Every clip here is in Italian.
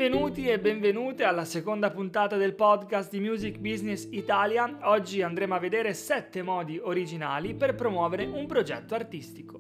Benvenuti e benvenute alla seconda puntata del podcast di Music Business Italia. Oggi andremo a vedere 7 modi originali per promuovere un progetto artistico.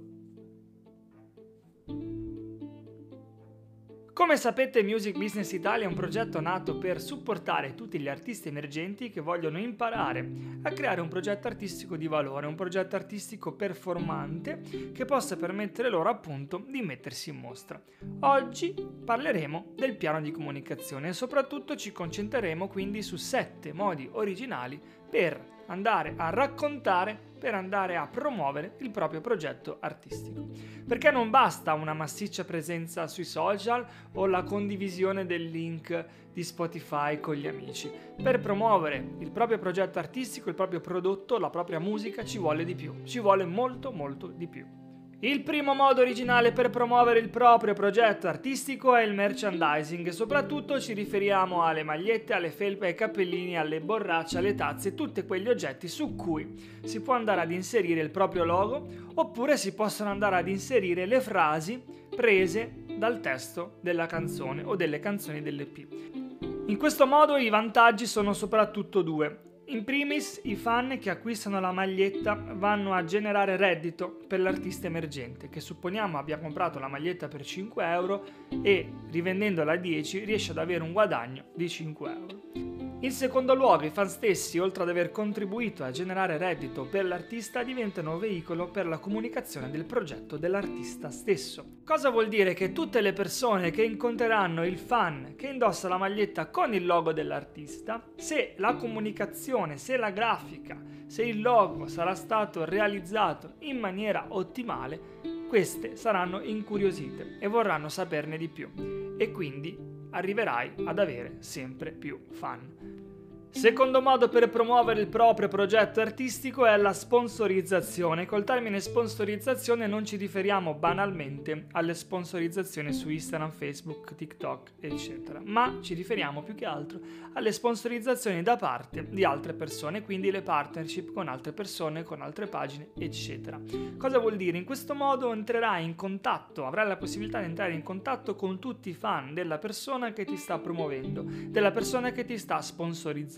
Come sapete, Music Business Italia è un progetto nato per supportare tutti gli artisti emergenti che vogliono imparare a creare un progetto artistico di valore, un progetto artistico performante che possa permettere loro appunto di mettersi in mostra. Oggi parleremo del piano di comunicazione e soprattutto ci concentreremo quindi su 7 modi originali per andare a raccontare, per andare a promuovere il proprio progetto artistico. Perché non basta una massiccia presenza sui social o la condivisione del link di Spotify con gli amici. Per promuovere il proprio progetto artistico, il proprio prodotto, la propria musica ci vuole di più, ci vuole molto di più. Il primo modo originale per promuovere il proprio progetto artistico è il merchandising e soprattutto ci riferiamo alle magliette, alle felpe, ai cappellini, alle borracce, alle tazze, tutti quegli oggetti su cui si può andare ad inserire il proprio logo oppure si possono andare ad inserire le frasi prese dal testo della canzone o delle canzoni dell'EP. In questo modo i vantaggi sono soprattutto due. In primis, i fan che acquistano la maglietta vanno a generare reddito per l'artista emergente, che supponiamo abbia comprato la maglietta per 5 euro e rivendendola a 10 riesce ad avere un guadagno di 5 euro. In secondo luogo, i fan stessi, oltre ad aver contribuito a generare reddito per l'artista, diventano veicolo per la comunicazione del progetto dell'artista stesso. Cosa vuol dire? Che tutte le persone che incontreranno il fan che indossa la maglietta con il logo dell'artista, se la comunicazione, se la grafica, se il logo sarà stato realizzato in maniera ottimale, queste saranno incuriosite e vorranno saperne di più e quindi arriverai ad avere sempre più fan. Secondo modo per promuovere il proprio progetto artistico è la sponsorizzazione. Col termine sponsorizzazione non ci riferiamo banalmente alle sponsorizzazioni su Instagram, Facebook, TikTok, eccetera, ma ci riferiamo più che altro alle sponsorizzazioni da parte di altre persone, quindi le partnership con altre persone, con altre pagine, eccetera. Cosa vuol dire? In questo modo entrerai in contatto, avrai la possibilità di entrare in contatto con tutti i fan della persona che ti sta promuovendo, della persona che ti sta sponsorizzando.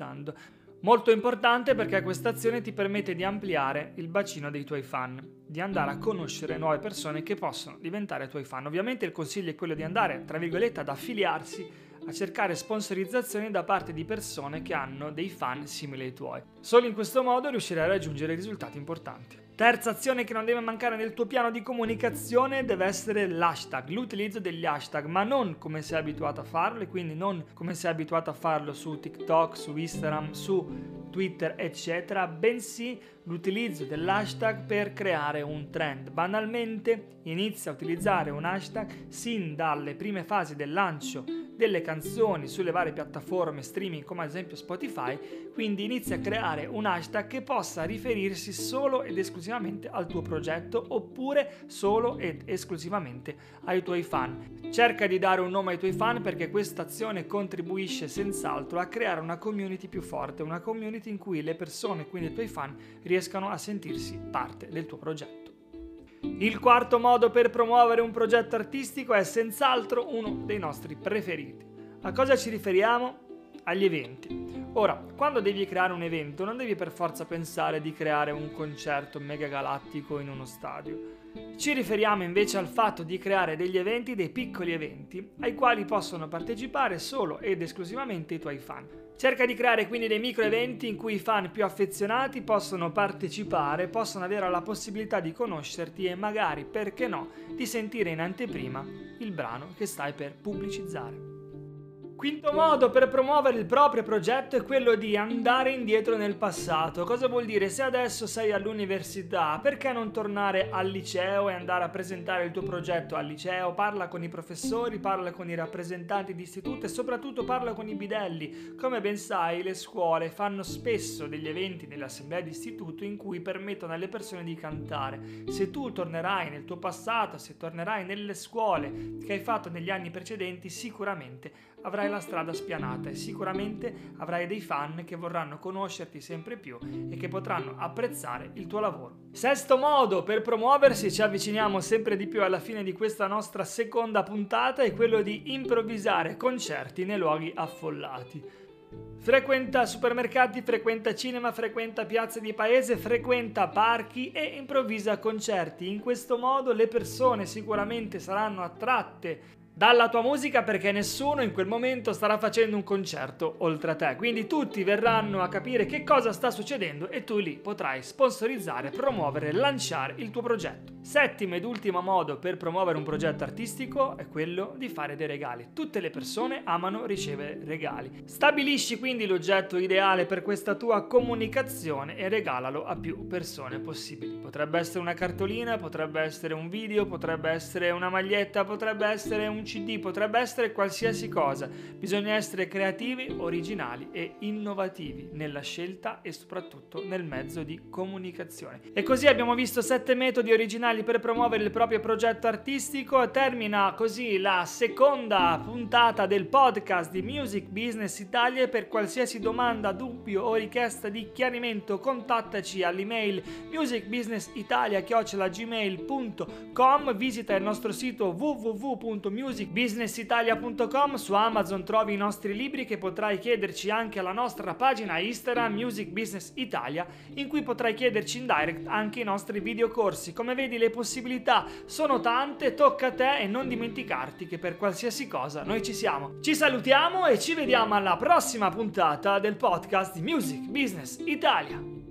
Molto importante perché questa azione ti permette di ampliare il bacino dei tuoi fan, di andare a conoscere nuove persone che possono diventare tuoi fan. Ovviamente il consiglio è quello di andare, tra virgolette, ad affiliarsi, a cercare sponsorizzazioni da parte di persone che hanno dei fan simili ai tuoi. Solo in questo modo riuscirai a raggiungere risultati importanti. Terza azione che non deve mancare nel tuo piano di comunicazione deve essere l'hashtag, l'utilizzo degli hashtag, ma non come sei abituato a farlo e quindi non come sei abituato a farlo su TikTok, su Instagram, su Twitter, eccetera, bensì l'utilizzo dell'hashtag per creare un trend. Banalmente inizia a utilizzare un hashtag sin dalle prime fasi del lancio delle canzoni sulle varie piattaforme streaming come ad esempio Spotify, quindi inizia a creare un hashtag che possa riferirsi solo ed esclusivamente al tuo progetto oppure solo ed esclusivamente ai tuoi fan. Cerca di dare un nome ai tuoi fan perché questa azione contribuisce senz'altro a creare una community più forte, una community in cui le persone, quindi i tuoi fan, riescano a sentirsi parte del tuo progetto. Il quarto modo per promuovere un progetto artistico è senz'altro uno dei nostri preferiti. A cosa ci riferiamo? Agli eventi. Ora, quando devi creare un evento non devi per forza pensare di creare un concerto mega galattico in uno stadio. Ci riferiamo invece al fatto di creare degli eventi, dei piccoli eventi, ai quali possono partecipare solo ed esclusivamente i tuoi fan. Cerca di creare quindi dei micro eventi in cui i fan più affezionati possono partecipare, possono avere la possibilità di conoscerti e magari, perché no, di sentire in anteprima il brano che stai per pubblicizzare. Quinto modo per promuovere il proprio progetto è quello di andare indietro nel passato. Cosa vuol dire? Se adesso sei all'università, perché non tornare al liceo e andare a presentare il tuo progetto al liceo? Parla con i professori, parla con i rappresentanti di istituto e soprattutto parla con i bidelli. Come ben sai, le scuole fanno spesso degli eventi nelle assemblee di istituto in cui permettono alle persone di cantare. Se tu tornerai nel tuo passato, se tornerai nelle scuole che hai fatto negli anni precedenti, sicuramente avrai la strada spianata e sicuramente avrai dei fan che vorranno conoscerti sempre più e che potranno apprezzare il tuo lavoro. Sesto modo per promuoversi, ci avviciniamo sempre di più alla fine di questa nostra seconda puntata, è quello di improvvisare concerti nei luoghi affollati. Frequenta supermercati, frequenta cinema, frequenta piazze di paese, frequenta parchi e improvvisa concerti. In questo modo le persone sicuramente saranno attratte dalla tua musica perché nessuno in quel momento starà facendo un concerto oltre a te. Quindi tutti verranno a capire che cosa sta succedendo e tu lì potrai sponsorizzare, promuovere, lanciare il tuo progetto. Settimo ed ultimo modo per promuovere un progetto artistico è quello di fare dei regali. Tutte le persone amano ricevere regali. Stabilisci quindi l'oggetto ideale per questa tua comunicazione e regalalo a più persone possibili. Potrebbe essere una cartolina, potrebbe essere un video, potrebbe essere una maglietta, potrebbe essere un CD, potrebbe essere qualsiasi cosa. Bisogna essere creativi, originali e innovativi nella scelta e soprattutto nel mezzo di comunicazione. E così abbiamo visto 7 metodi originali per promuovere il proprio progetto artistico. Termina così la seconda puntata del podcast di Music Business Italia. Per qualsiasi domanda, dubbio o richiesta di chiarimento contattaci all'email musicbusinessitalia@gmail.com. Visita il nostro sito www.musicbusinessitalia.com. Su Amazon trovi i nostri libri che potrai chiederci anche alla nostra pagina Instagram Music Business Italia, in cui potrai chiederci in direct anche i nostri videocorsi. Come vedi, le possibilità sono tante, tocca a te e non dimenticarti che per qualsiasi cosa noi ci siamo. Ci salutiamo e ci vediamo alla prossima puntata del podcast di Music Business Italia.